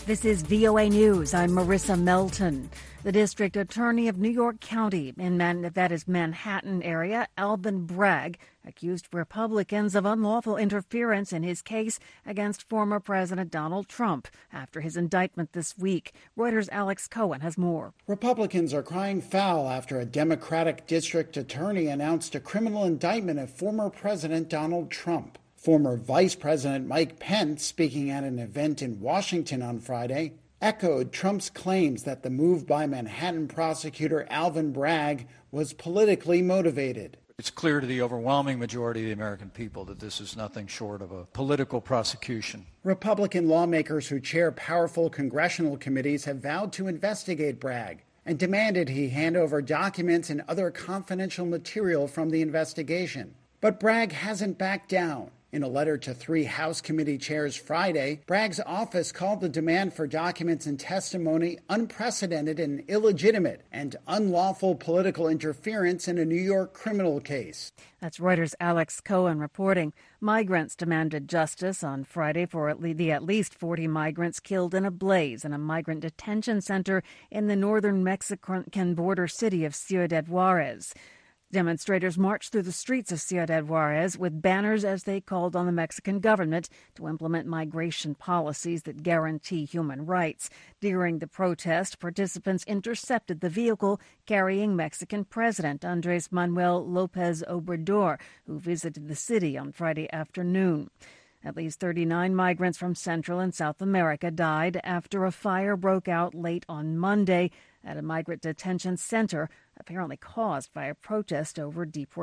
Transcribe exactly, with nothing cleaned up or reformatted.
This is V O A News. I'm Marissa Melton. The district attorney of New York County, in Man- that is Manhattan area, Alvin Bragg, accused Republicans of unlawful interference in his case against former President Donald Trump after his indictment this week. Reuters' Alex Cohen has more. Republicans are crying foul after a Democratic district attorney announced a criminal indictment of former President Donald Trump. Former Vice President Mike Pence, speaking at an event in Washington on Friday, echoed Trump's claims that the move by Manhattan prosecutor Alvin Bragg was politically motivated. It's clear to the overwhelming majority of the American people that this is nothing short of a political prosecution. Republican lawmakers who chair powerful congressional committees have vowed to investigate Bragg and demanded he hand over documents and other confidential material from the investigation. But Bragg hasn't backed down. In a letter to three House committee chairs Friday, Bragg's office called the demand for documents and testimony unprecedented and illegitimate and unlawful political interference in a New York criminal case. That's Reuters' Alex Cohen reporting. Migrants demanded justice on Friday for at least, the at least forty migrants killed in a blaze in a migrant detention center in the northern Mexican border city of Ciudad Juarez. Demonstrators marched through the streets of Ciudad Juarez with banners as they called on the Mexican government to implement migration policies that guarantee human rights. During the protest, participants intercepted the vehicle carrying Mexican President Andrés Manuel López Obrador, who visited the city on Friday afternoon. At least thirty-nine migrants from Central and South America died after a fire broke out late on Monday at a migrant detention center, apparently caused by a protest over deportation.